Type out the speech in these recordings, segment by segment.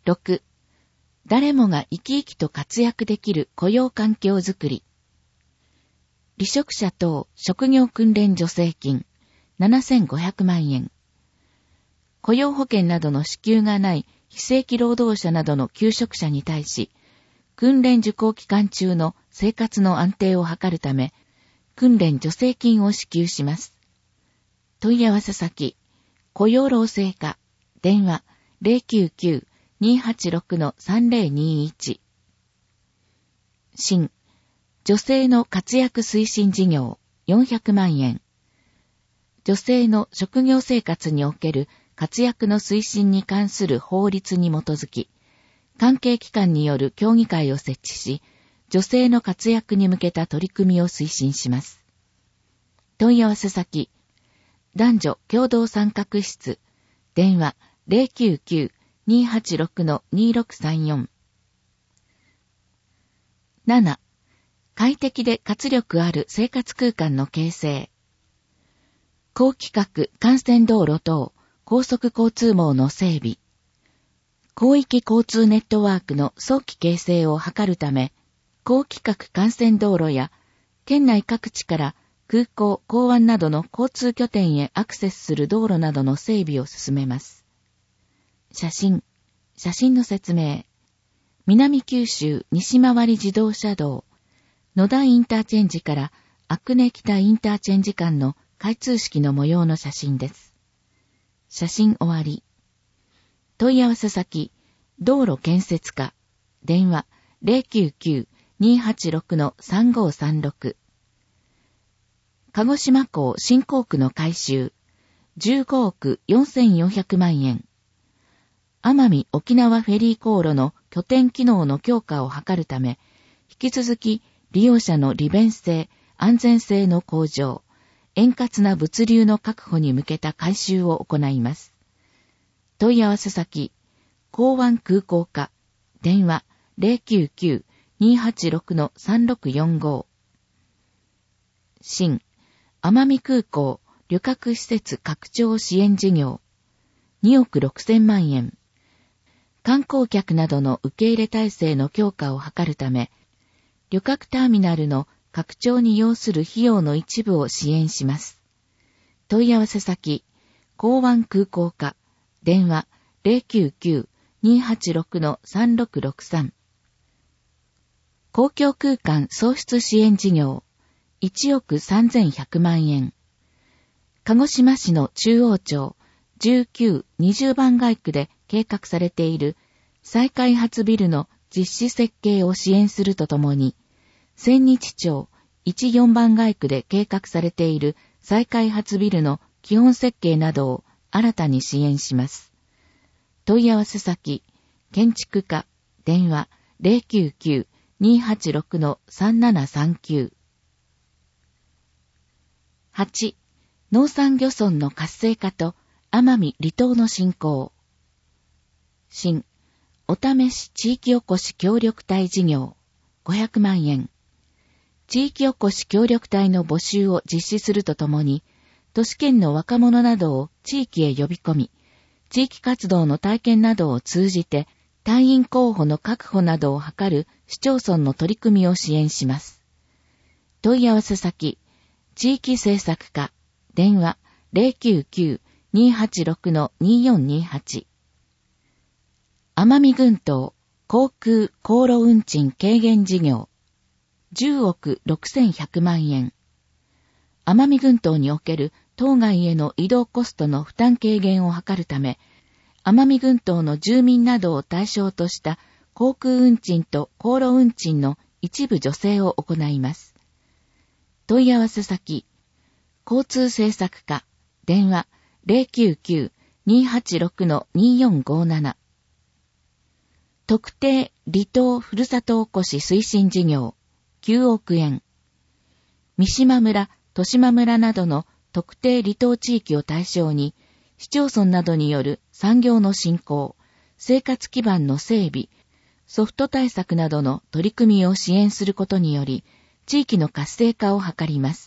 6、誰もが生き生きと活躍できる雇用環境づくり。離職者等職業訓練助成金7500万円。雇用保険などの支給がない非正規労働者などの求職者に対し、訓練受講期間中の生活の安定を図るため、訓練助成金を支給します。問い合わせ先、雇用労政課、電話 099-286-3021。新、女性の活躍推進事業400万円。女性の職業生活における活躍の推進に関する法律に基づき、関係機関による協議会を設置し、女性の活躍に向けた取り組みを推進します。問い合わせ先、男女共同参画室、電話 099-286-2634。7、快適で活力ある生活空間の形成。高規格幹線道路等高速交通網の整備。広域交通ネットワークの早期形成を図るため、高規格幹線道路や県内各地から空港、港湾などの交通拠点へアクセスする道路などの整備を進めます。写真の説明。南九州西回り自動車道、野田インターチェンジから阿久根北インターチェンジ間の開通式の模様の写真です。写真終わり。問い合わせ先、道路建設課、電話 099-286-3536。鹿児島港新港区の改修、15億4400万円。奄美沖縄フェリー航路の拠点機能の強化を図るため、引き続き利用者の利便性、安全性の向上、円滑な物流の確保に向けた改修を行います。問い合わせ先、港湾空港課、電話 099-286-3645。新、奄美空港旅客施設拡張支援事業、2億6000万円。観光客などの受け入れ体制の強化を図るため、旅客ターミナルの拡張に要する費用の一部を支援します。問い合わせ先、港湾空港課、電話 099-286-3663。公共空間創出支援事業、1億3100万円。鹿児島市の中央町19、20番街区で計画されている再開発ビルの実施設計を支援するとともに、千日町14番街区で計画されている再開発ビルの基本設計などを新たに支援します。問い合わせ先、建築課、電話 099-286-3739。8、農産漁村の活性化と奄美離島の振興。新、お試し地域おこし協力隊事業、500万円。地域おこし協力隊の募集を実施するとともに、都市圏の若者などを地域へ呼び込み、地域活動の体験などを通じて、隊員候補の確保などを図る市町村の取り組みを支援します。問い合わせ先、地域政策課、電話 099-286-2428。奄美群島航空航路運賃軽減事業、10億6100万円。奄美群島における島外への移動コストの負担軽減を図るため、奄美群島の住民などを対象とした航空運賃と航路運賃の一部助成を行います。問い合わせ先、交通政策課、電話 099-286-2457。特定離島ふるさとおこし推進事業、9億円。三島村、十島村などの特定離島地域を対象に、市町村などによる産業の振興、生活基盤の整備、ソフト対策などの取り組みを支援することにより、地域の活性化を図ります。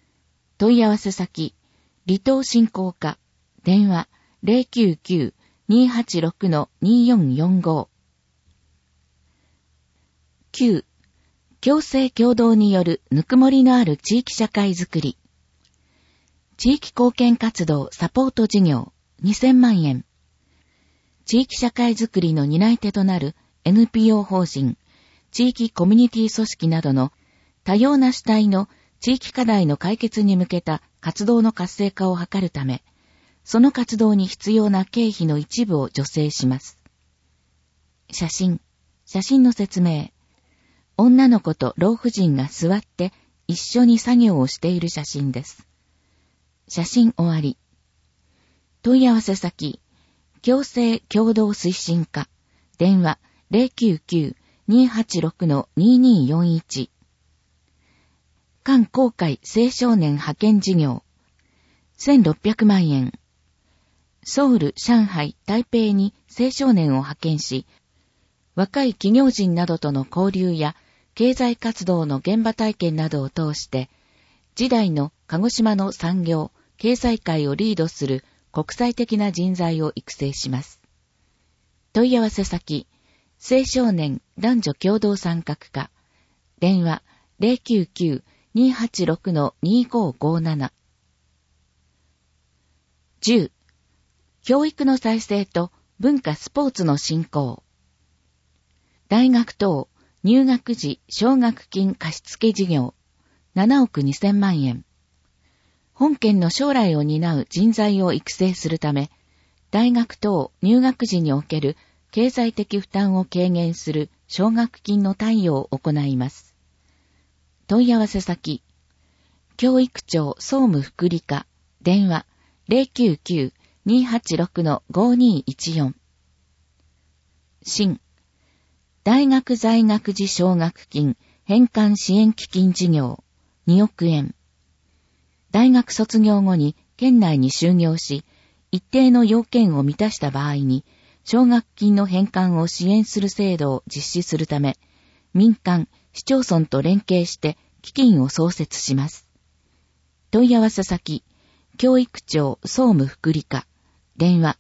問い合わせ先、離島振興課、電話 286-2445。9. 共生共同によるぬくもりのある地域社会づくり。地域貢献活動サポート事業2000万円。地域社会づくりの担い手となる NPO 法人、地域コミュニティ組織などの多様な主体の地域課題の解決に向けた活動の活性化を図るため、その活動に必要な経費の一部を助成します。写真の説明。女の子と老婦人が座って一緒に作業をしている写真です。写真終わり。問い合わせ先、共生共同推進課、電話 099-286-2241。韓公会青少年派遣事業、1600万円。ソウル、上海、台北に青少年を派遣し、若い企業人などとの交流や経済活動の現場体験などを通して、次代の鹿児島の産業、経済界をリードする国際的な人材を育成します。問い合わせ先、青少年男女共同参画課、電話 099-286-2557。10. 教育の再生と文化スポーツの振興。大学等入学時奨学金貸付事業7億2000万円。本県の将来を担う人材を育成するため、大学等入学時における経済的負担を軽減する奨学金の貸与を行います。問い合わせ先、教育庁総務福利課、電話 099-286-5214。新、大学在学時奨学金返還支援基金事業2億円。大学卒業後に県内に就業し、一定の要件を満たした場合に、奨学金の返還を支援する制度を実施するため、民間、市町村と連携して基金を創設します。問い合わせ先、教育庁総務福利課、電話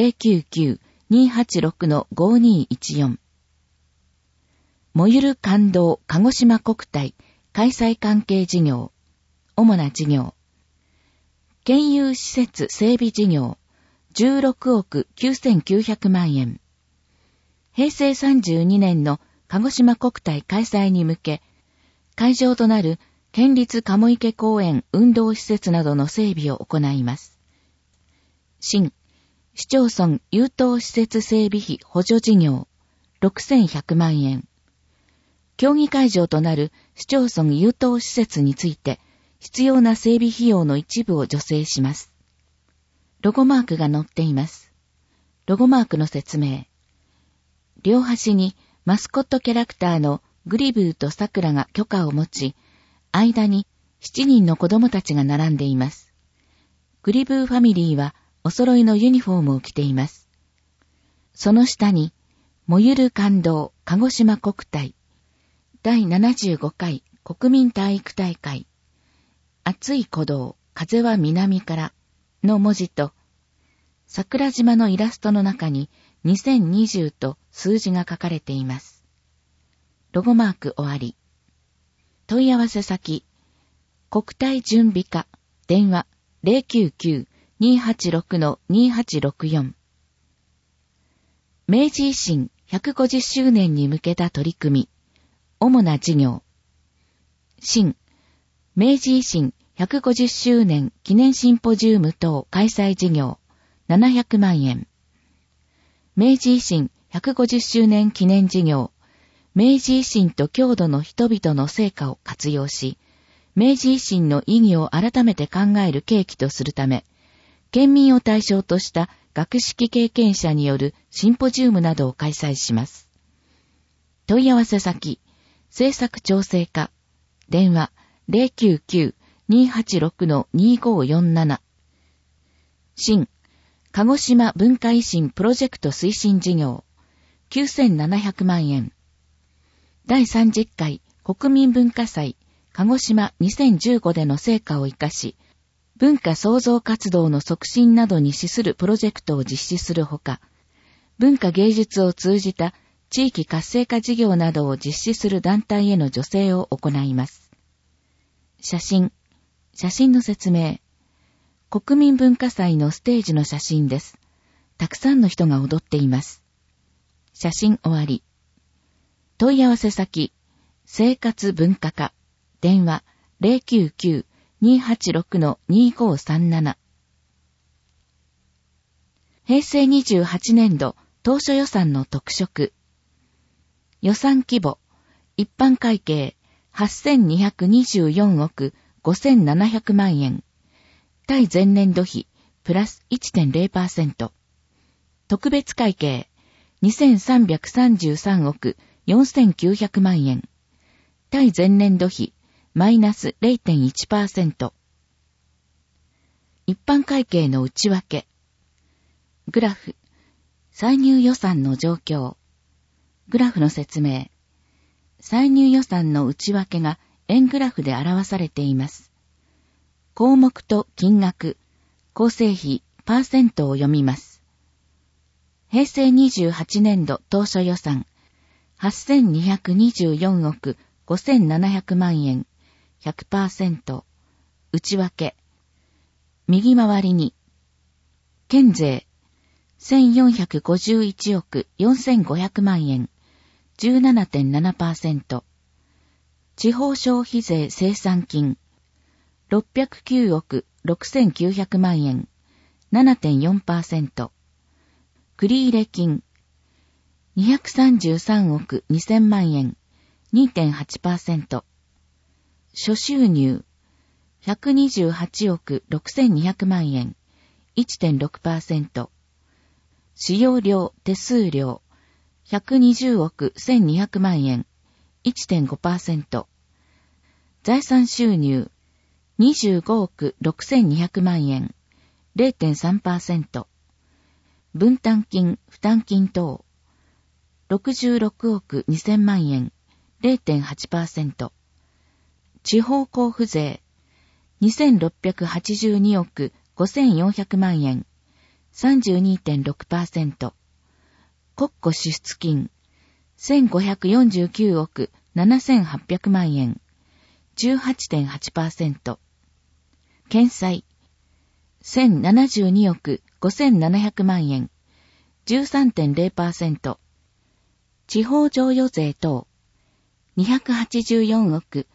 099-286-5214。もゆる感動鹿児島国体開催関係事業、主な事業。県有施設整備事業、16億9900万円。平成32年の鹿児島国体開催に向け、会場となる県立鴨池公園運動施設などの整備を行います。新、市町村優等施設整備費補助事業、6100万円。競技会場となる市町村優等施設について、必要な整備費用の一部を助成します。ロゴマークが載っています。ロゴマークの説明。両端にマスコットキャラクターのグリブーとサクラが許可を持ち、間に7人の子供たちが並んでいます。グリブーファミリーはお揃いのユニフォームを着ています。その下に、もゆる感動鹿児島国体第75回国民体育大会熱い鼓動、風は南からの文字と、桜島のイラストの中に2020と数字が書かれています。ロゴマーク終わり。問い合わせ先、国体準備課、電話 099-286-2864。明治維新150周年に向けた取り組み、主な事業。新、明治維新150周年記念シンポジウム等開催事業700万円。明治維新150周年記念事業、明治維新と郷土の人々の成果を活用し、明治維新の意義を改めて考える契機とするため、県民を対象とした学識経験者によるシンポジウムなどを開催します。問い合わせ先、政策調整課、電話099-286-2547。新、鹿児島文化維新プロジェクト推進事業、9700万円。第30回国民文化祭鹿児島2015での成果を生かし、文化創造活動の促進などに資するプロジェクトを実施するほか、 文化芸術を通じた地域活性化事業などを実施する団体への助成を行います。写真の説明。国民文化祭のステージの写真です。たくさんの人が踊っています。写真終わり。問い合わせ先、生活文化課、電話 099-286-2537。平成28年度当初予算の特色。予算規模、一般会計8224億5700万円。対前年度比プラス 1.0%。特別会計2333億4900万円。対前年度比マイナス 0.1%。一般会計の内訳。グラフ。歳入予算の状況。グラフの説明。歳入予算の内訳が円グラフで表されています。項目と金額、構成比、パーセントを読みます。平成28年度当初予算、8224億5700万円、100%、内訳。右回りに、県税、1451億4500万円、17.7%。地方消費税生産金、609億6900万円、7.4%。繰入金、233億2000万円、2.8%。諸収入、128億6200万円、1.6%。使用料手数料、120億1200万円、1.5%。財産収入、25億6200万円、0.3%。分担金、負担金等、66億2000万円、0.8%。地方交付税、2682億5400万円、32.6%。国庫支出金、1549億7800万円、18.8%。検済、1072億5700万円、13.0%。地方譲与税等、284億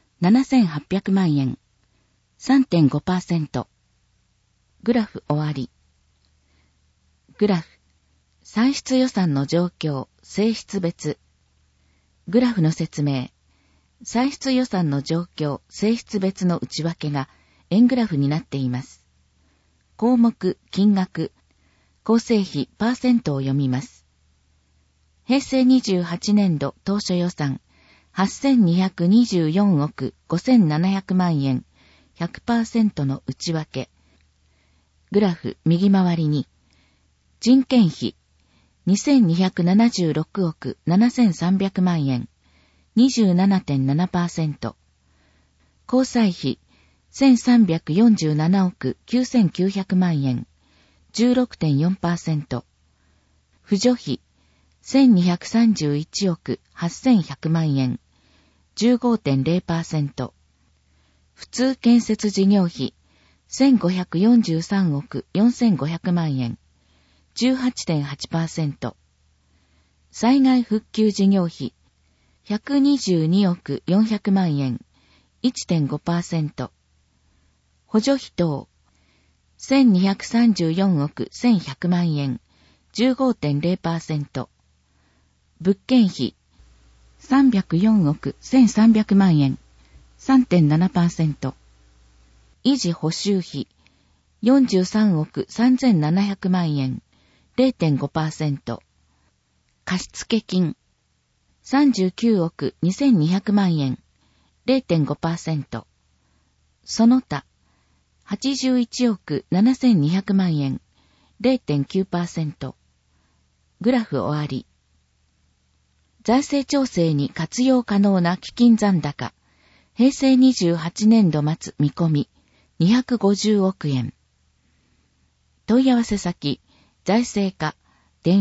7800万円、3.5%。グラフ終わり。グラフ、歳出予算の状況、性質別。グラフの説明。歳出予算の状況、性質別の内訳が円グラフになっています。項目、金額、構成比、パーセントを読みます。平成28年度当初予算、8224億5700万円、100% の内訳。グラフ、右回りに、人件費、2276億7300万円、27.7%。交際費、1347億9900万円、16.4%。扶助費、1231億8100万円、15.0%。普通建設事業費、1543億4500万円、18.8%。災害復旧事業費、122億400万円、1.5%。補助費等、1234億1100万円、15.0%。物件費、304億1300万円、3.7%。維持補修費、43億3700万円、0.5%。貸付金、39億2200万円、0.5%。その他、81億7200万円、0.9%。グラフ終わり。財政調整に活用可能な基金残高、平成28年度末見込み、250億円。問い合わせ先、財政課、電話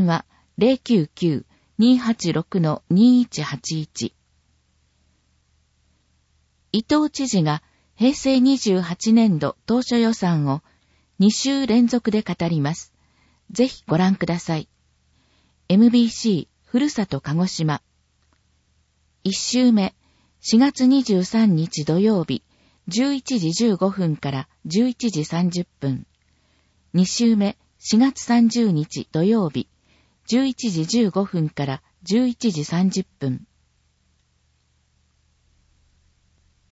099-286-2181。伊藤知事が平成28年度当初予算を2週連続で語ります。ぜひご覧ください。MBC ふるさと鹿児島。1週目、4月23日土曜日、11時15分から11時30分。2週目、4月30日土曜日、11時15分から11時30分。